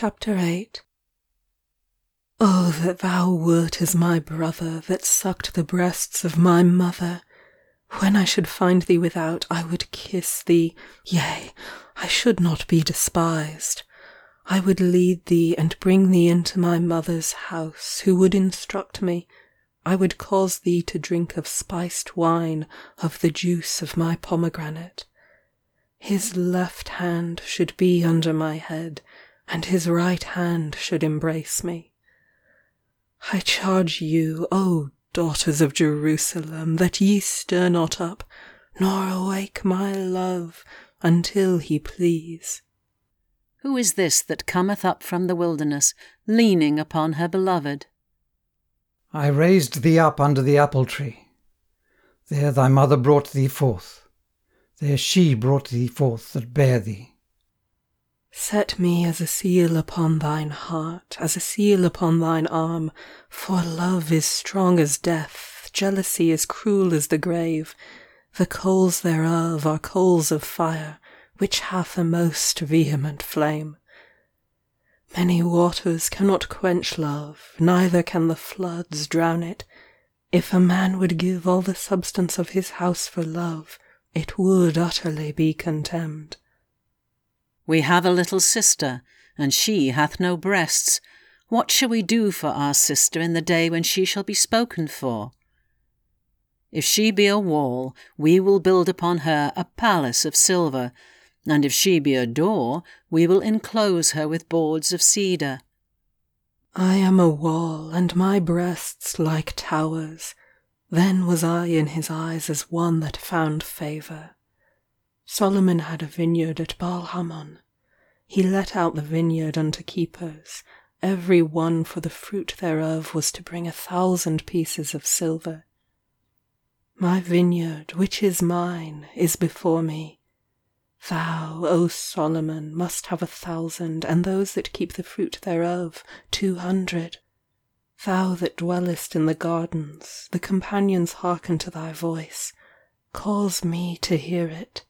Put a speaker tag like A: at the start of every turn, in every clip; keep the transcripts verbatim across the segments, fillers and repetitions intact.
A: Chapter eight. Oh, that thou wert as my brother, that sucked the breasts of my mother! When I should find thee without, I would kiss thee, yea, I should not be despised. I would lead thee and bring thee into my mother's house, who would instruct me. I would cause thee to drink of spiced wine, of the juice of my pomegranate. His left hand should be under my head, and his right hand should embrace me. I charge you, O daughters of Jerusalem, that ye stir not up, nor awake my love, until he please.
B: Who is this that cometh up from the wilderness, leaning upon her beloved?
C: I raised thee up under the apple tree. There thy mother brought thee forth. There she brought thee forth that bare thee.
A: Set me as a seal upon thine heart, as a seal upon thine arm, for love is strong as death, jealousy is cruel as the grave. The coals thereof are coals of fire, which hath a most vehement flame. Many waters cannot quench love, neither can the floods drown it. If a man would give all the substance of his house for love, it would utterly be contemned.
B: We have a little sister, and she hath no breasts. What shall we do for our sister in the day when she shall be spoken for? If she be a wall, we will build upon her a palace of silver, and if she be a door, we will enclose her with boards of cedar.
A: I am a wall, and my breasts like towers. Then was I in his eyes as one that found favour. Solomon had a vineyard at Baal-Hamon. He let out the vineyard unto keepers. Every one for the fruit thereof was to bring a thousand pieces of silver. My vineyard, which is mine, is before me. Thou, O Solomon, must have a thousand, and those that keep the fruit thereof two hundred. Thou that dwellest in the gardens, the companions hearken to thy voice. Cause me to hear it.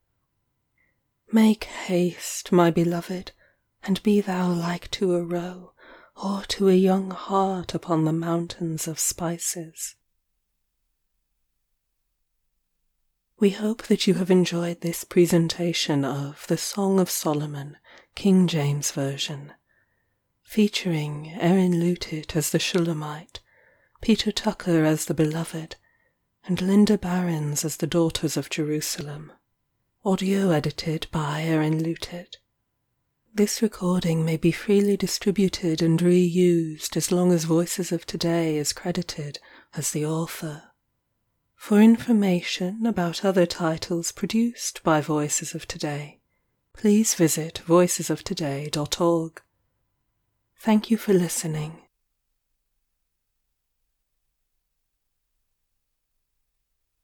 A: Make haste, my beloved, and be thou like to a roe, or to a young hart upon the mountains of spices. We hope that you have enjoyed this presentation of The Song of Solomon, King James Version, featuring Erin Lutit as the Shulamite, Peter Tucker as the Beloved, and Linda Barons as the Daughters of Jerusalem. Audio edited by Erin Lutit. This recording may be freely distributed and reused as long as Voices of Today is credited as the author. For information about other titles produced by Voices of Today, please visit voices of today dot org. Thank you for listening.